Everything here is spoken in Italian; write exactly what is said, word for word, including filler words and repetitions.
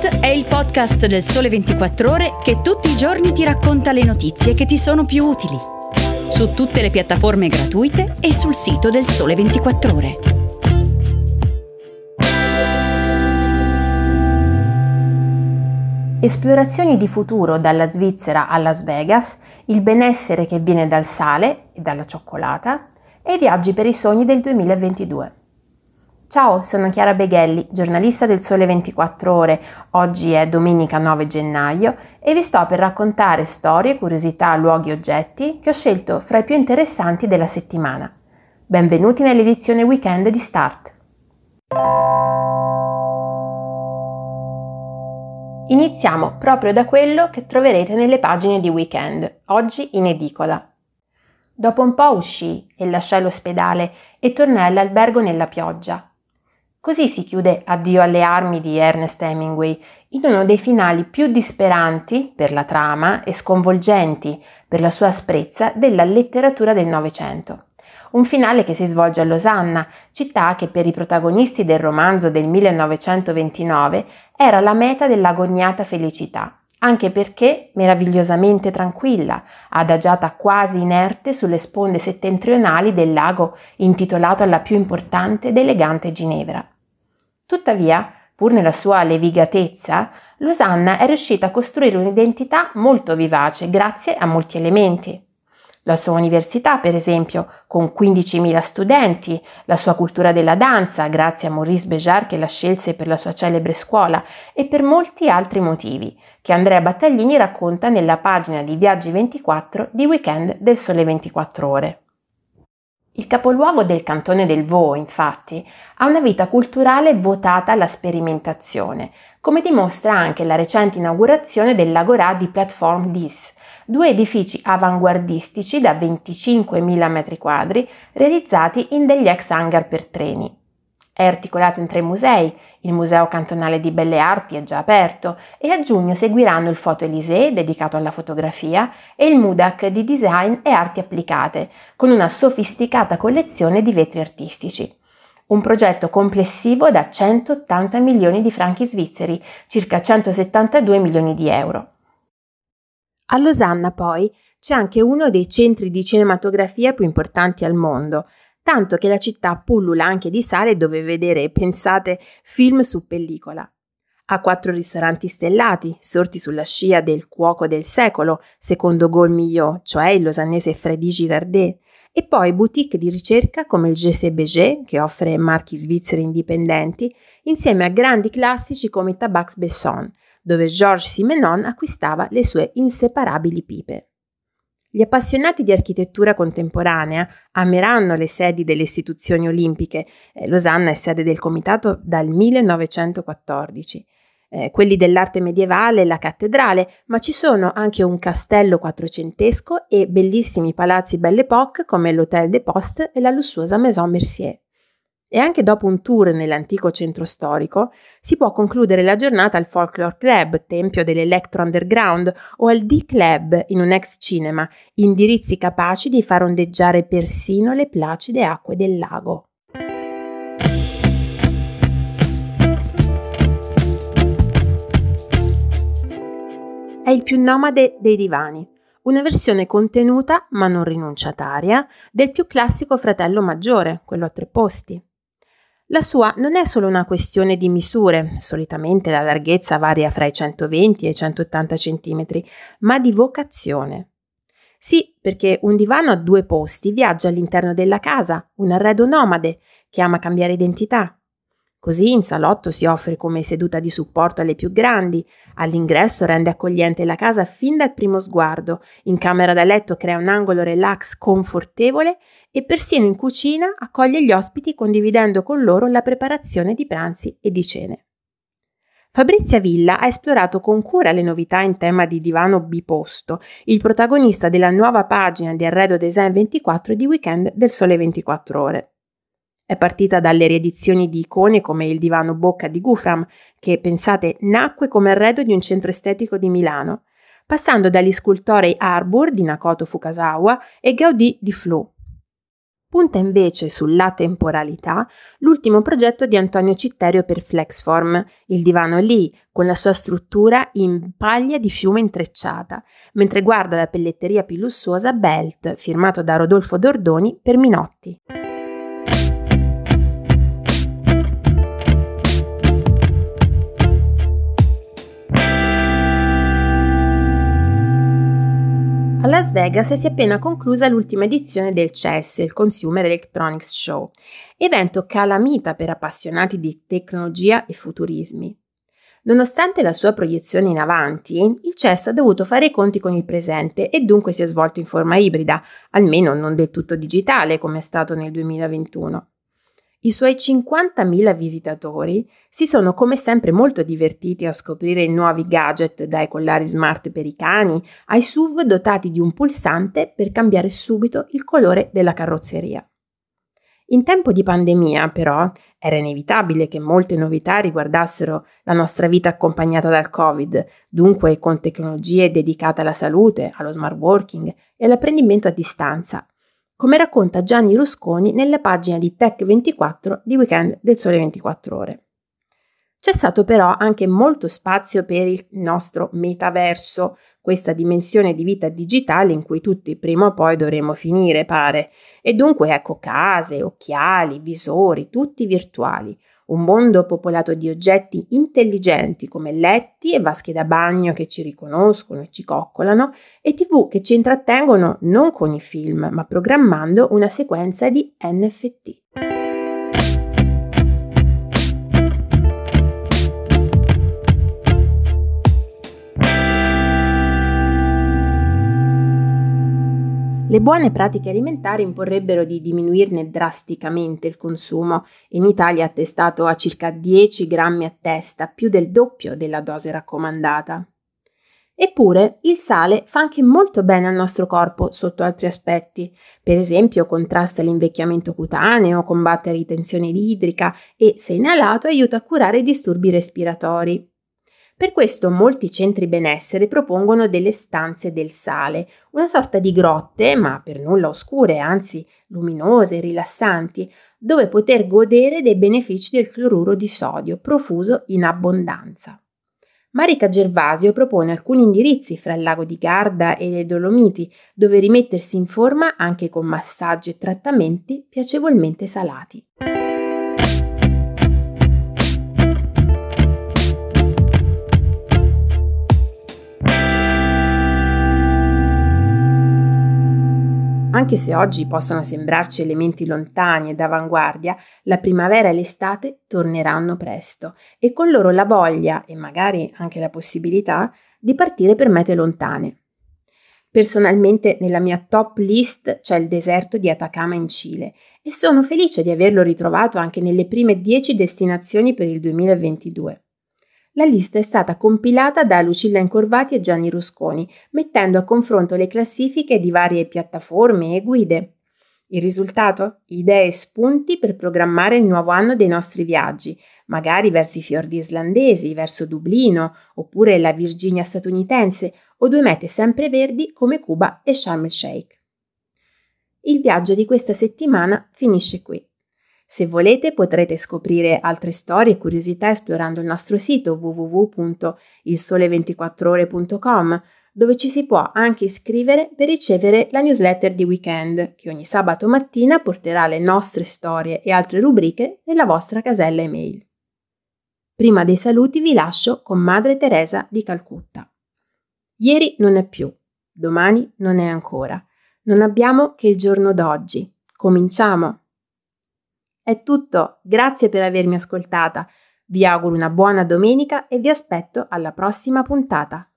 Start è il podcast del Sole ventiquattro Ore che tutti i giorni ti racconta le notizie che ti sono più utili. Su tutte le piattaforme gratuite e sul sito del Sole ventiquattro Ore. Esplorazioni di futuro dalla Svizzera a Las Vegas, il benessere che viene dal sale e dalla cioccolata e i viaggi per i sogni del duemilaventidue. Ciao, sono Chiara Beghelli, giornalista del Sole ventiquattro Ore. Oggi è domenica nove gennaio e vi sto per raccontare storie, curiosità, luoghi e oggetti che ho scelto fra i più interessanti della settimana. Benvenuti nell'edizione weekend di Start. Iniziamo proprio da quello che troverete nelle pagine di Weekend, oggi in edicola. Dopo un po' uscì e lasciai l'ospedale e tornai all'albergo nella pioggia. Così si chiude Addio alle armi di Ernest Hemingway, in uno dei finali più disperanti per la trama e sconvolgenti per la sua asprezza della letteratura del Novecento. Un finale che si svolge a Losanna, città che per i protagonisti del romanzo del millenovecentoventinove era la meta dell'agognata felicità, anche perché meravigliosamente tranquilla, adagiata quasi inerte sulle sponde settentrionali del lago intitolato alla più importante ed elegante Ginevra. Tuttavia, pur nella sua levigatezza, Losanna è riuscita a costruire un'identità molto vivace grazie a molti elementi. La sua università, per esempio, con quindicimila studenti, la sua cultura della danza, grazie a Maurice Béjart che la scelse per la sua celebre scuola, e per molti altri motivi, che Andrea Battaglini racconta nella pagina di Viaggi ventiquattro di Weekend del Sole ventiquattro Ore. Il capoluogo del cantone del Vaud, infatti, ha una vita culturale votata alla sperimentazione, come dimostra anche la recente inaugurazione dell'Agora di Plateforme dieci, due edifici avanguardistici da venticinquemila metri quadri realizzati in degli ex hangar per treni. È articolato in tre musei, il Museo Cantonale di Belle Arti è già aperto e a giugno seguiranno il Photo Élysée, dedicato alla fotografia, e il MUDAC di Design e Arti Applicate, con una sofisticata collezione di vetri artistici. Un progetto complessivo da centottanta milioni di franchi svizzeri, circa centosettantadue milioni di euro. A Losanna, poi, c'è anche uno dei centri di cinematografia più importanti al mondo, tanto che la città pullula anche di sale dove vedere, pensate, film su pellicola. Ha quattro ristoranti stellati, sorti sulla scia del cuoco del secolo, secondo Gaulle Millot, cioè il losannese Freddy Girardet, e poi boutique di ricerca come il G C B G, che offre marchi svizzeri indipendenti, insieme a grandi classici come Tabacs Besson, dove Georges Simenon acquistava le sue inseparabili pipe. Gli appassionati di architettura contemporanea ameranno le sedi delle istituzioni olimpiche. Eh, Losanna è sede del comitato dal millenovecentoquattordici. Eh, quelli dell'arte medievale, la cattedrale, ma ci sono anche un castello quattrocentesco e bellissimi palazzi Belle Époque come l'Hôtel des Postes e la lussuosa Maison Mercier. E anche dopo un tour nell'antico centro storico si può concludere la giornata al Folklore Club, tempio dell'Electro Underground, o al D-Club in un ex cinema, indirizzi capaci di far ondeggiare persino le placide acque del lago. È il più nomade dei divani, una versione contenuta ma non rinunciataria del più classico fratello maggiore, quello a tre posti. La sua non è solo una questione di misure, solitamente la larghezza varia fra i centoventi e i centottanta centimetri, ma di vocazione. Sì, perché un divano a due posti viaggia all'interno della casa, un arredo nomade che ama cambiare identità. Così in salotto si offre come seduta di supporto alle più grandi, all'ingresso rende accogliente la casa fin dal primo sguardo, in camera da letto crea un angolo relax confortevole e persino in cucina accoglie gli ospiti condividendo con loro la preparazione di pranzi e di cene. Fabrizia Villa ha esplorato con cura le novità in tema di divano biposto, il protagonista della nuova pagina di Arredo Design ventiquattro di Weekend del Sole ventiquattro Ore. È partita dalle riedizioni di icone come il divano Bocca di Gufram, che, pensate, nacque come arredo di un centro estetico di Milano, passando dagli scultorei Harbour di Nakoto Fukasawa e Gaudì di Flo. Punta invece sulla temporalità l'ultimo progetto di Antonio Citterio per Flexform, il divano Lee, con la sua struttura in paglia di fiume intrecciata, mentre guarda la pelletteria più lussuosa Belt, firmato da Rodolfo Dordoni per Minotti. A Las Vegas si è appena conclusa l'ultima edizione del C E S, il Consumer Electronics Show, evento calamita per appassionati di tecnologia e futurismi. Nonostante la sua proiezione in avanti, il C E S ha dovuto fare i conti con il presente e dunque si è svolto in forma ibrida, almeno non del tutto digitale come è stato nel duemilaventuno. I suoi cinquantamila visitatori si sono come sempre molto divertiti a scoprire i nuovi gadget, dai collari smart per i cani ai S U V dotati di un pulsante per cambiare subito il colore della carrozzeria. In tempo di pandemia, però, era inevitabile che molte novità riguardassero la nostra vita accompagnata dal Covid, dunque con tecnologie dedicate alla salute, allo smart working e all'apprendimento a distanza, come racconta Gianni Rusconi nella pagina di Tech ventiquattro di Weekend del Sole ventiquattro Ore. C'è stato però anche molto spazio per il nostro metaverso, questa dimensione di vita digitale in cui tutti prima o poi dovremo finire, pare. E dunque ecco case, occhiali, visori, tutti virtuali. Un mondo popolato di oggetti intelligenti come letti e vasche da bagno che ci riconoscono e ci coccolano e tivù che ci intrattengono non con i film, ma programmando una sequenza di N F T. Le buone pratiche alimentari imporrebbero di diminuirne drasticamente il consumo. In Italia è attestato a circa dieci grammi a testa, più del doppio della dose raccomandata. Eppure il sale fa anche molto bene al nostro corpo sotto altri aspetti. Per esempio contrasta l'invecchiamento cutaneo, combatte la ritenzione idrica e, se inalato, aiuta a curare i disturbi respiratori. Per questo molti centri benessere propongono delle stanze del sale, una sorta di grotte, ma per nulla oscure, anzi luminose e rilassanti, dove poter godere dei benefici del cloruro di sodio profuso in abbondanza. Marica Gervasio propone alcuni indirizzi fra il lago di Garda e le Dolomiti, dove rimettersi in forma anche con massaggi e trattamenti piacevolmente salati. Anche se oggi possono sembrarci elementi lontani e d'avanguardia, la primavera e l'estate torneranno presto e con loro la voglia e magari anche la possibilità di partire per mete lontane. Personalmente nella mia top list c'è il deserto di Atacama in Cile e sono felice di averlo ritrovato anche nelle prime dieci destinazioni per il duemilaventidue. La lista è stata compilata da Lucilla Incorvati e Gianni Rusconi, mettendo a confronto le classifiche di varie piattaforme e guide. Il risultato? Idee e spunti per programmare il nuovo anno dei nostri viaggi, magari verso i fiordi islandesi, verso Dublino, oppure la Virginia statunitense, o due mete sempre verdi come Cuba e Sharm el Sheikh. Il viaggio di questa settimana finisce qui. Se volete potrete scoprire altre storie e curiosità esplorando il nostro sito w w w punto il sole ventiquattro ore punto com, dove ci si può anche iscrivere per ricevere la newsletter di Weekend, che ogni sabato mattina porterà le nostre storie e altre rubriche nella vostra casella email. Prima dei saluti vi lascio con Madre Teresa di Calcutta. Ieri non è più, domani non è ancora. Non abbiamo che il giorno d'oggi. Cominciamo! È tutto, grazie per avermi ascoltata. Vi auguro una buona domenica e vi aspetto alla prossima puntata.